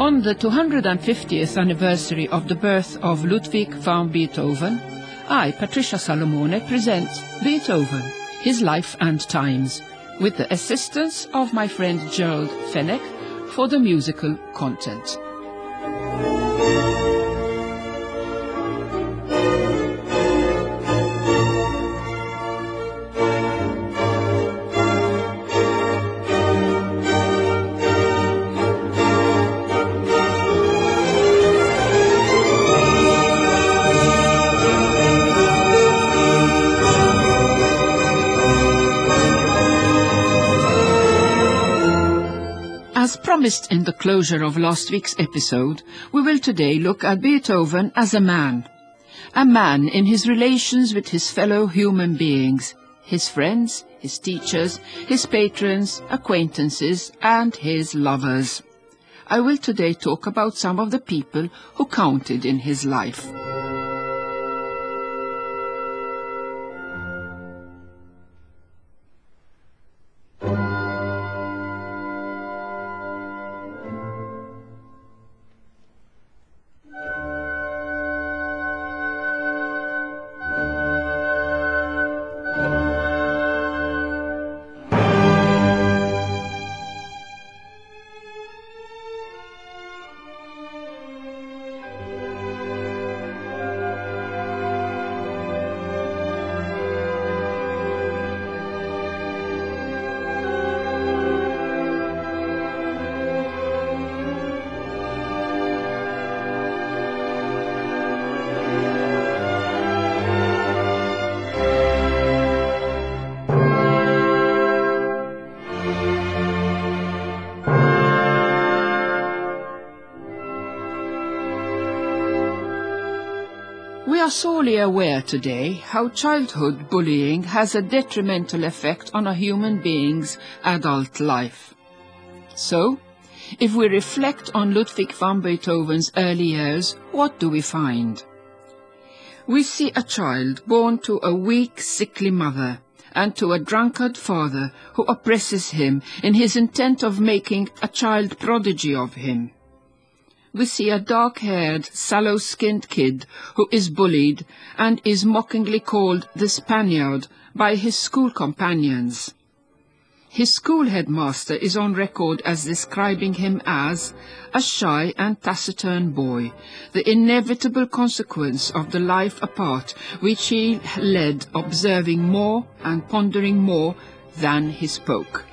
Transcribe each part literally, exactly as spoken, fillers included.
On the two hundred fiftieth anniversary of the birth of Ludwig van Beethoven, I, Patricia Salomone, present Beethoven, His Life and Times, with the assistance of my friend Gerald Fenech for the musical content. As promised in the closure of last week's episode, we will today look at Beethoven as a man. A man in his relations with his fellow human beings, his friends, his teachers, his patrons, acquaintances, and his lovers. I will today talk about some of the people who counted in his life. We are sorely aware today how childhood bullying has a detrimental effect on a human being's adult life. So, if we reflect on Ludwig van Beethoven's early years, what do we find? We see a child born to a weak, sickly mother and to a drunkard father who oppresses him in his intent of making a child prodigy of him. We see a dark-haired, sallow-skinned kid who is bullied and is mockingly called the Spaniard by his school companions. His school headmaster is on record as describing him as a shy and taciturn boy, the inevitable consequence of the life apart which he led, observing more and pondering more than he spoke.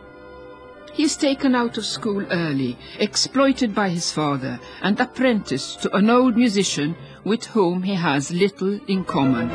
He is taken out of school early, exploited by his father, and apprenticed to an old musician with whom he has little in common.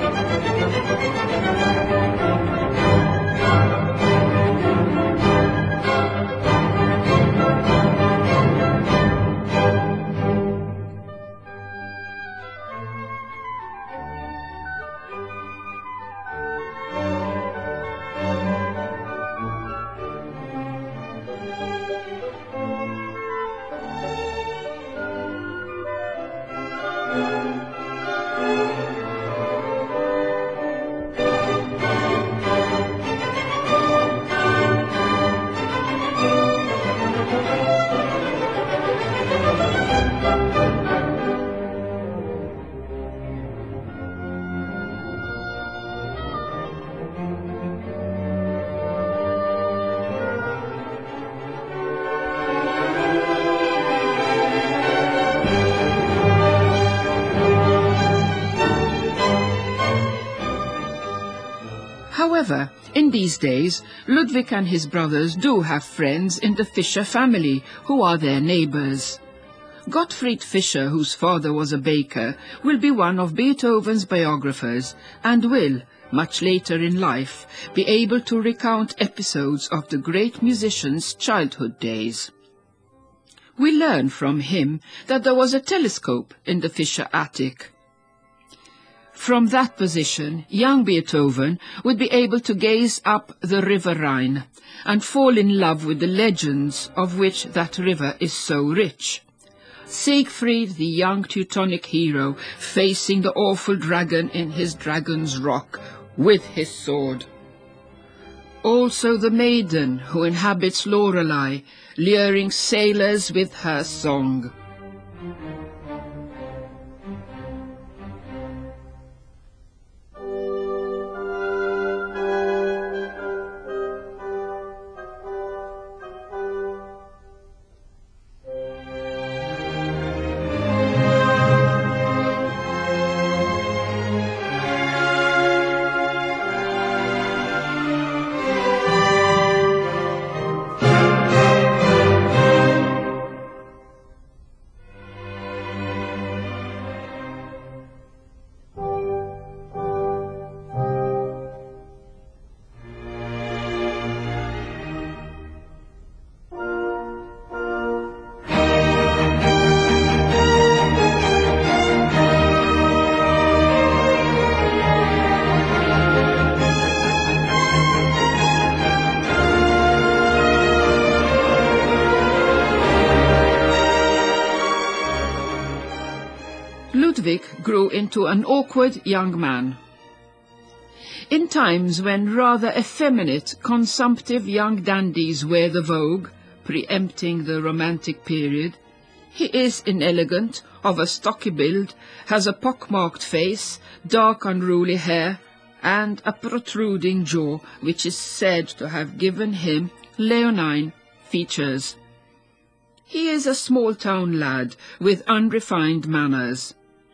However, in these days, Ludwig and his brothers do have friends in the Fischer family, who are their neighbors. Gottfried Fischer, whose father was a baker, will be one of Beethoven's biographers and will, much later in life, be able to recount episodes of the great musician's childhood days. We learn from him that there was a telescope in the Fischer attic. From that position, young Beethoven would be able to gaze up the river Rhine and fall in love with the legends of which that river is so rich. Siegfried, the young Teutonic hero, facing the awful dragon in his dragon's rock with his sword. Also the maiden who inhabits Lorelei, luring sailors with her song. Ludwig grew into an awkward young man. In times when rather effeminate, consumptive young dandies were the vogue, preempting the Romantic period, he is inelegant, of a stocky build, has a pock-marked face, dark unruly hair, and a protruding jaw which is said to have given him leonine features. He is a small-town lad with unrefined manners.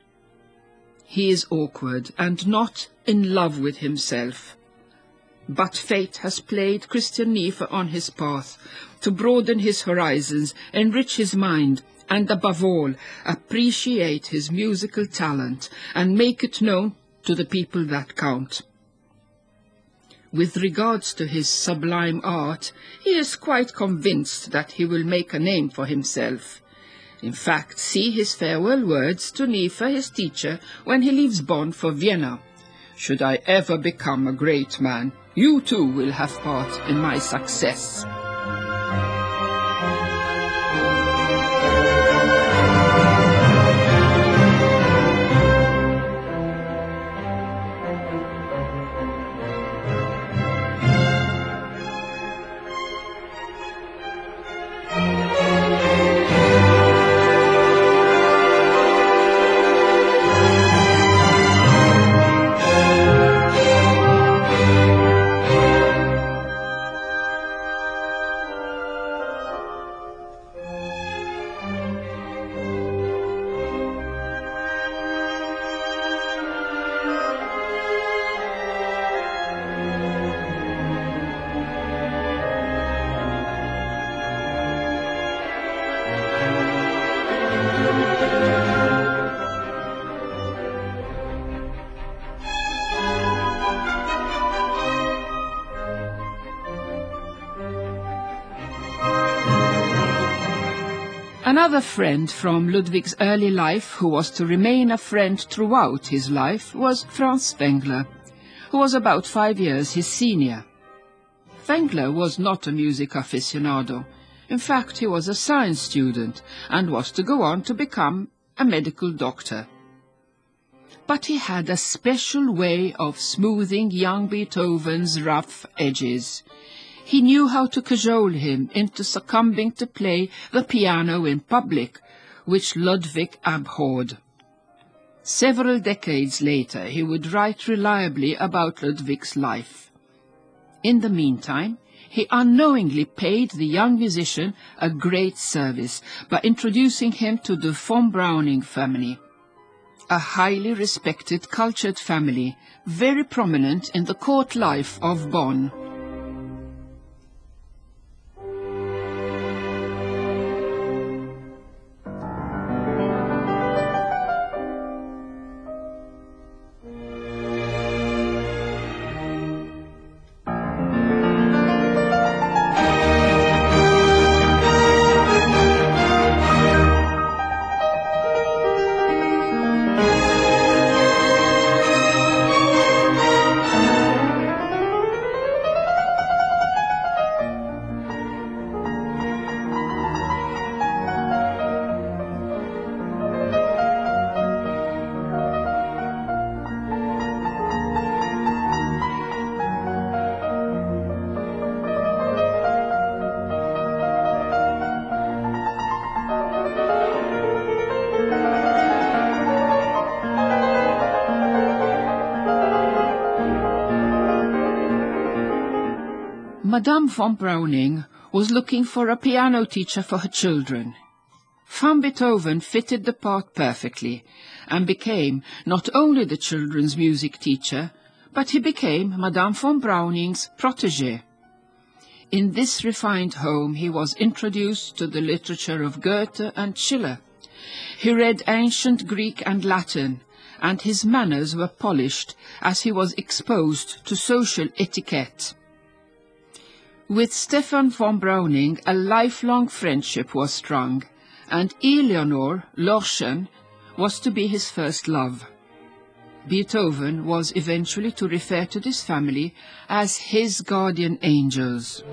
He is awkward and not in love with himself. But fate has played Christian Neefe on his path to broaden his horizons, enrich his mind, and above all, appreciate his musical talent and make it known to the people that count. With regards to his sublime art, he is quite convinced that he will make a name for himself. In fact, see his farewell words to Neefe, his teacher, when he leaves Bonn for Vienna. Should I ever become a great man, you too will have part in my success. Another friend from Ludwig's early life who was to remain a friend throughout his life was Franz Spengler, who was about five years his senior. Spengler was not a music aficionado. In fact, he was a science student and was to go on to become a medical doctor. But he had a special way of smoothing young Beethoven's rough edges. He knew how to cajole him into succumbing to play the piano in public, which Ludwig abhorred. Several decades later, he would write reliably about Ludwig's life. In the meantime, he unknowingly paid the young musician a great service by introducing him to the von Browning family, a highly respected, cultured family, very prominent in the court life of Bonn. Madame von Browning was looking for a piano teacher for her children. Van Beethoven fitted the part perfectly and became not only the children's music teacher, but he became Madame von Browning's protégé. In this refined home he was introduced to the literature of Goethe and Schiller. He read ancient Greek and Latin, and his manners were polished as he was exposed to social etiquette. With Stefan von Browning a lifelong friendship was strung, and Eleonore Lorchen was to be his first love. Beethoven was eventually to refer to this family as his guardian angels.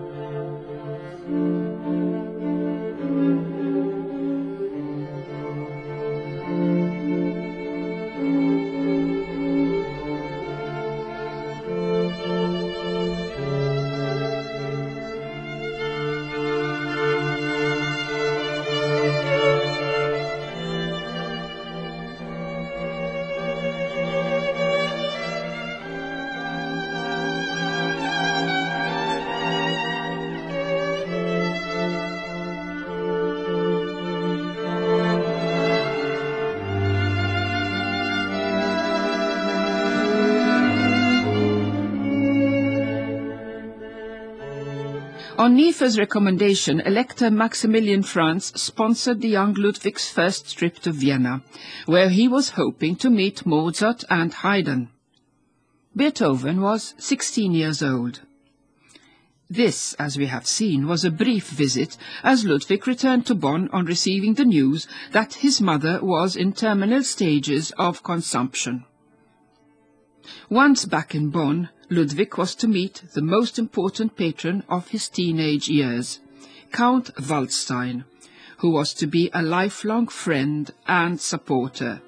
On Neefer's recommendation, Elector Maximilian Franz sponsored the young Ludwig's first trip to Vienna, where he was hoping to meet Mozart and Haydn. Beethoven was sixteen years old. This, as we have seen, was a brief visit, as Ludwig returned to Bonn on receiving the news that his mother was in terminal stages of consumption. Once back in Bonn, Ludwig was to meet the most important patron of his teenage years, Count Waldstein, who was to be a lifelong friend and supporter.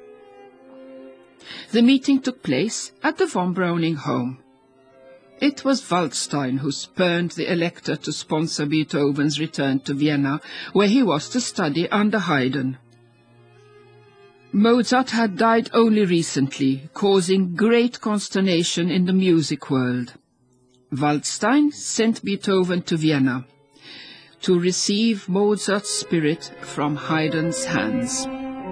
The meeting took place at the von Browning home. It was Waldstein who spurned the Elector to sponsor Beethoven's return to Vienna, where he was to study under Haydn. Mozart had died only recently, causing great consternation in the music world. Waldstein sent Beethoven to Vienna to receive Mozart's spirit from Haydn's hands.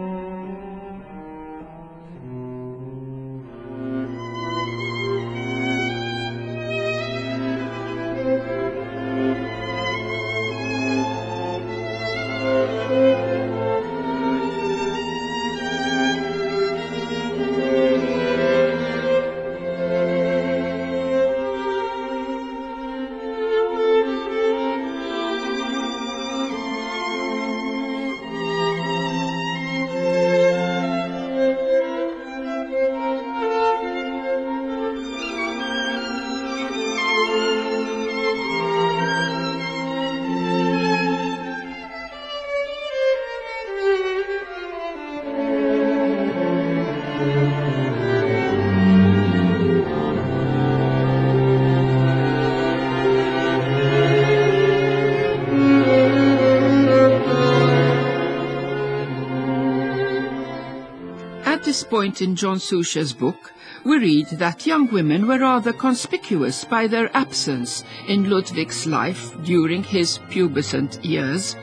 At this point in John Sucher's book, we read that young women were rather conspicuous by their absence in Ludwig's life during his pubescent years.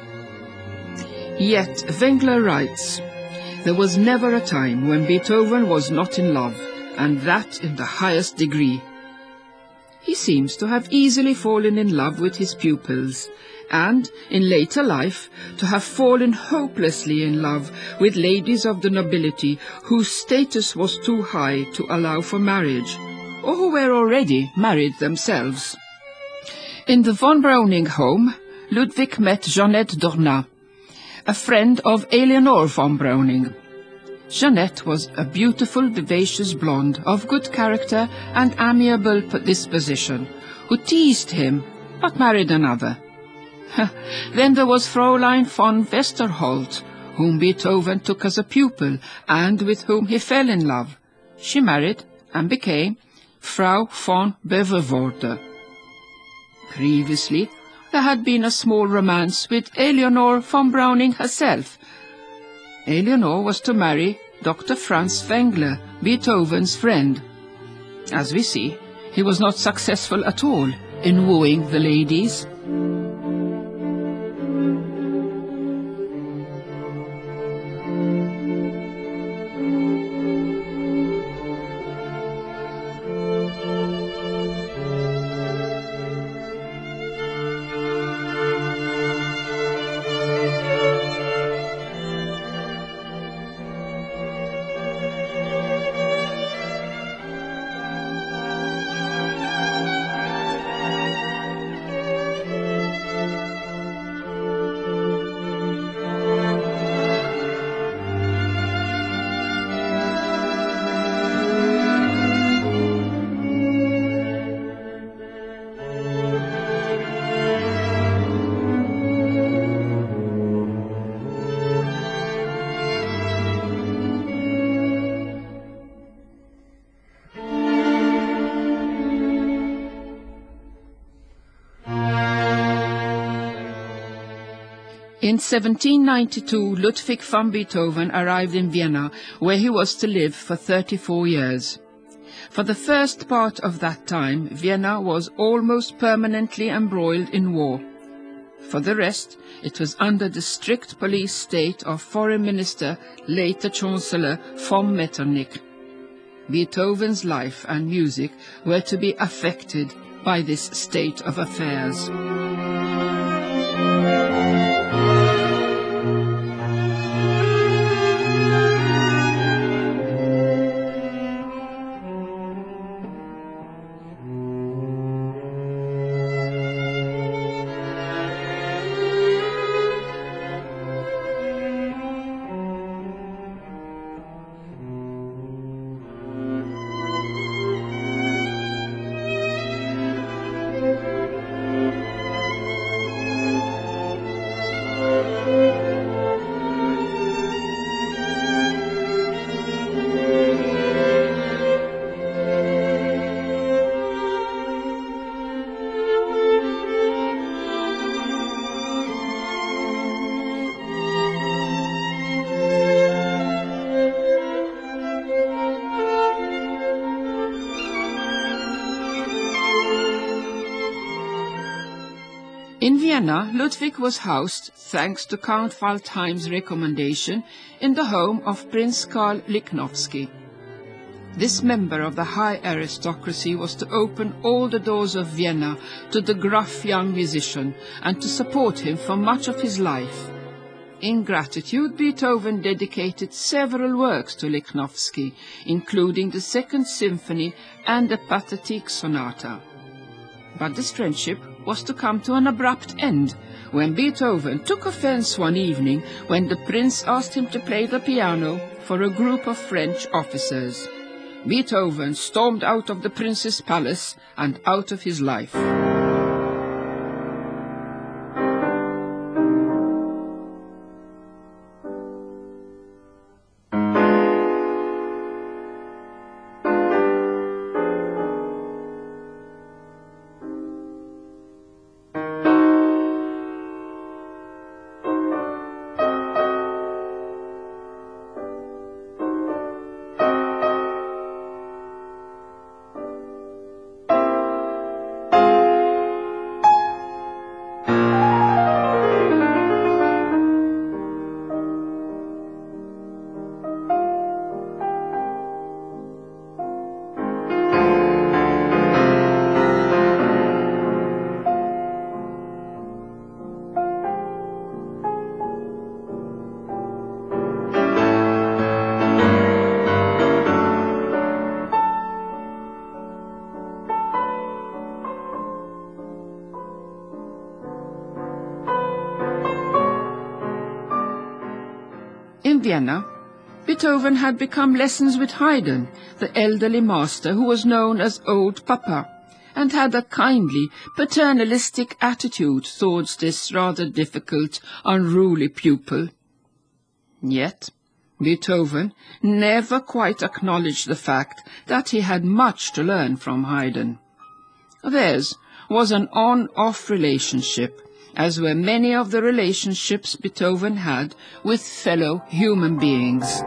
Yet Wengler writes, "There was never a time when Beethoven was not in love, and that in the highest degree." He seems to have easily fallen in love with his pupils, and, in later life, to have fallen hopelessly in love with ladies of the nobility whose status was too high to allow for marriage, or who were already married themselves. In the von Browning home, Ludwig met Jeanette Dornat, a friend of Eleonore von Browning. Jeanette was a beautiful, vivacious blonde of good character and amiable disposition, who teased him, but married another. Then there was Fräulein von Westerholt, whom Beethoven took as a pupil and with whom he fell in love. She married and became Frau von Beverworde. Previously, there had been a small romance with Eleonore von Browning herself. Eleonore was to marry Doctor Franz Wengler, Beethoven's friend. As we see, he was not successful at all, in wooing the ladies. In seventeen ninety-two, Ludwig van Beethoven arrived in Vienna, where he was to live for thirty-four years. For the first part of that time, Vienna was almost permanently embroiled in war. For the rest, it was under the strict police state of Foreign Minister, later Chancellor, von Metternich. Beethoven's life and music were to be affected by this state of affairs. In Vienna, Ludwig was housed, thanks to Count Waldheim's recommendation, in the home of Prince Karl Lichnowsky. This member of the high aristocracy was to open all the doors of Vienna to the gruff young musician and to support him for much of his life. In gratitude, Beethoven dedicated several works to Lichnowsky, including the Second Symphony and the Pathetique Sonata. But this friendship was to come to an abrupt end when Beethoven took offense one evening when the prince asked him to play the piano for a group of French officers. Beethoven stormed out of the prince's palace and out of his life. In Vienna, Beethoven had become lessons with Haydn, the elderly master who was known as Old Papa, and had a kindly, paternalistic attitude towards this rather difficult, unruly pupil. Yet, Beethoven never quite acknowledged the fact that he had much to learn from Haydn. Theirs was an on-off relationship, as were many of the relationships Beethoven had with fellow human beings.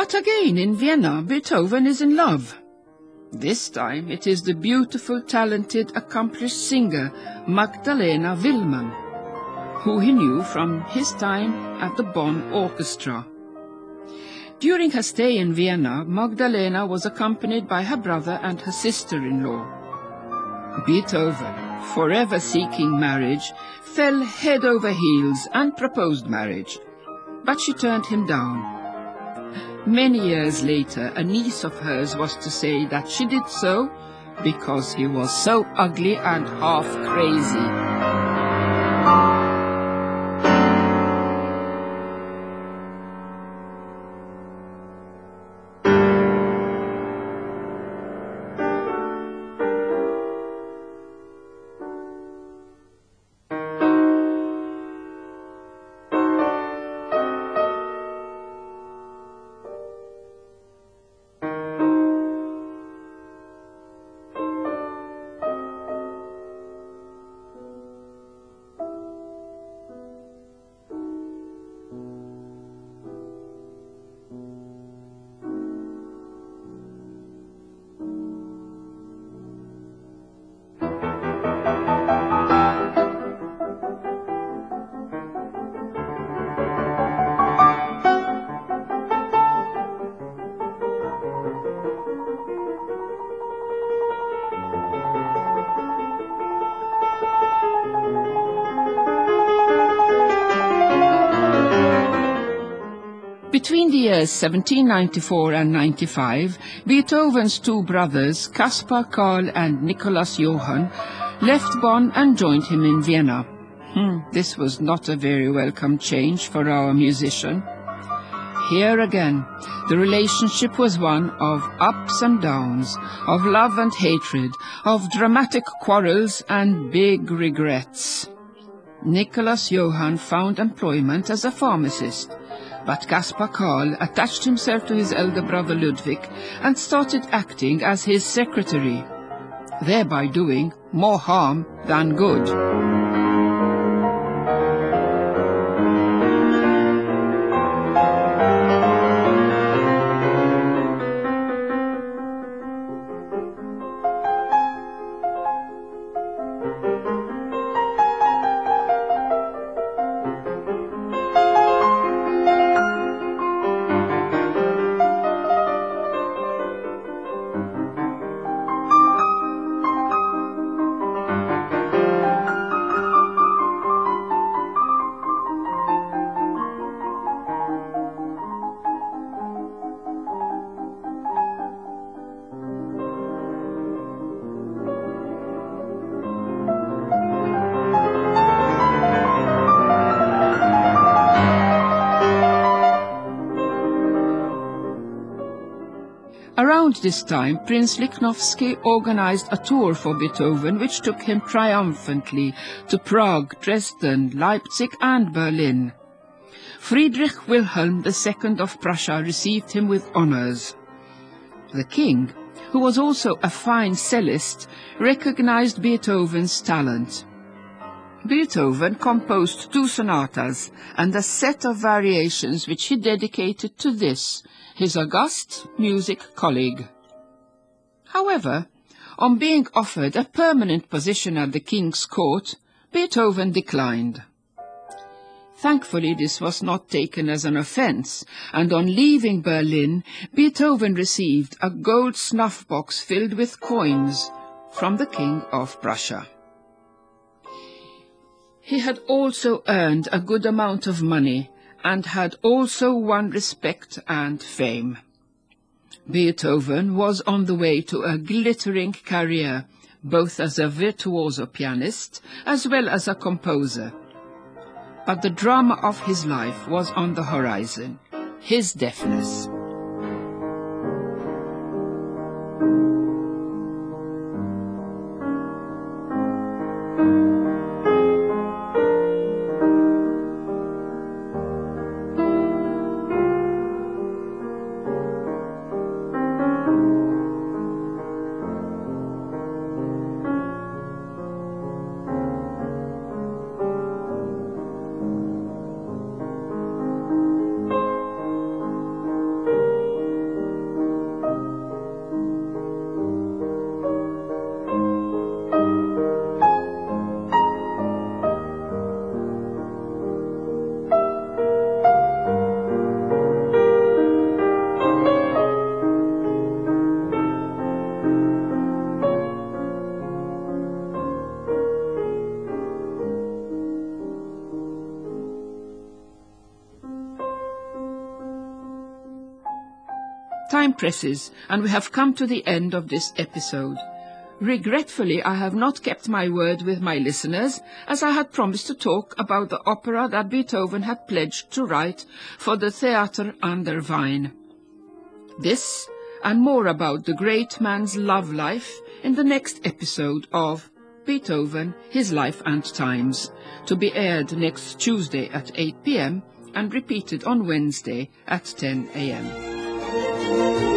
But again in Vienna, Beethoven is in love. This time it is the beautiful, talented, accomplished singer Magdalena Willmann, who he knew from his time at the Bonn Orchestra. During her stay in Vienna, Magdalena was accompanied by her brother and her sister-in-law. Beethoven, forever seeking marriage, fell head over heels and proposed marriage, but she turned him down. Many years later, a niece of hers was to say that she did so because he was so ugly and half crazy. Between the years seventeen ninety-four and ninety-five, Beethoven's two brothers, Caspar Karl and Nicholas Johann, left Bonn and joined him in Vienna. Hmm, this was not a very welcome change for our musician. Here again, the relationship was one of ups and downs, of love and hatred, of dramatic quarrels and big regrets. Nicholas Johann found employment as a pharmacist, but Caspar Karl attached himself to his elder brother Ludwig and started acting as his secretary, thereby doing more harm than good. Around this time, Prince Lichnowsky organized a tour for Beethoven which took him triumphantly to Prague, Dresden, Leipzig and Berlin. Friedrich Wilhelm the Second of Prussia received him with honors. The king, who was also a fine cellist, recognized Beethoven's talent. Beethoven composed two sonatas and a set of variations which he dedicated to this, his august music colleague. However, on being offered a permanent position at the king's court, Beethoven declined. Thankfully, this was not taken as an offense, and on leaving Berlin, Beethoven received a gold snuff box filled with coins from the King of Prussia. He had also earned a good amount of money and had also won respect and fame. Beethoven was on the way to a glittering career, both as a virtuoso pianist as well as a composer. But the drama of his life was on the horizon, his deafness. time presses, and we have come to the end of this episode. Regretfully, I have not kept my word with my listeners, as I had promised to talk about the opera that Beethoven had pledged to write for the Theater an der Wien. This, and more about the great man's love life, in the next episode of Beethoven, His Life and Times, to be aired next Tuesday at eight p m and repeated on Wednesday at ten a m